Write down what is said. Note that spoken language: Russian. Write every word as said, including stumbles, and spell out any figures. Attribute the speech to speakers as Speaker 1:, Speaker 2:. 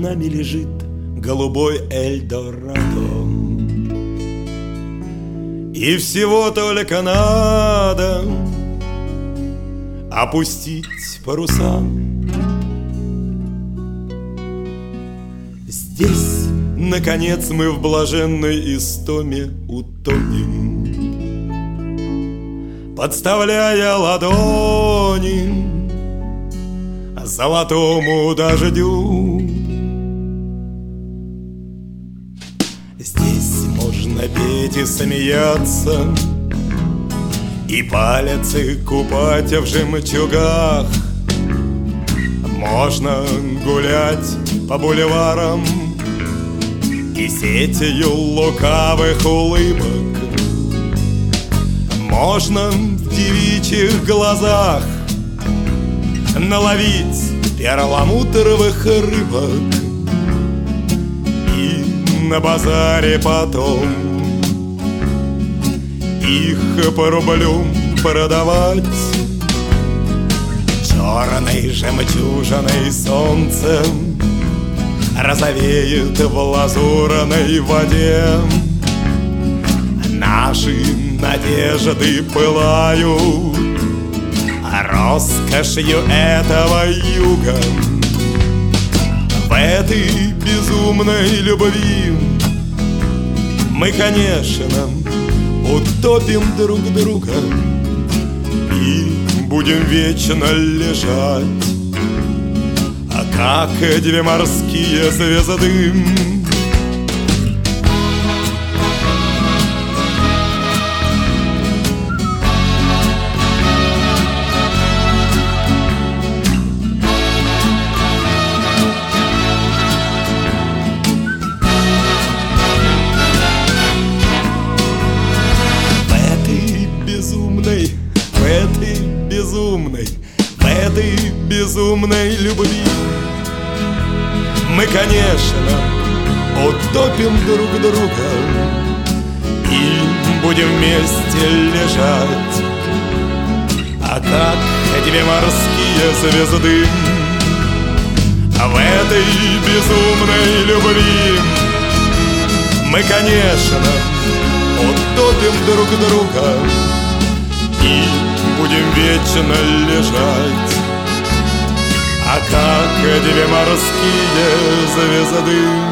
Speaker 1: нами лежит голубой Эльдорадо. И всего только надо опустить паруса. Здесь, наконец, мы в блаженной истоме утонем, подставляя ладони золотому дождю. Здесь можно петь и смеяться, и пальцы купать в жемчугах. Можно гулять по бульварам и сетью лукавых улыбок. Можно в девичьих глазах наловить перламутровых рыбок и на базаре потом их по рублю продавать. Черной жемчужиной солнцем розовеет в лазурной воде. Наши надежды пылают роскошью этого юга. В этой безумной любви мы, конечно, утопим друг друга и будем вечно лежать, а как две морские звезды. В этой безумной, в этой безумной любви мы, конечно, утопим друг друга и будем вместе лежать, а как две морские звезды. В этой безумной любви мы, конечно, утопим друг друга и будем вечно лежать, а как две морские звезды.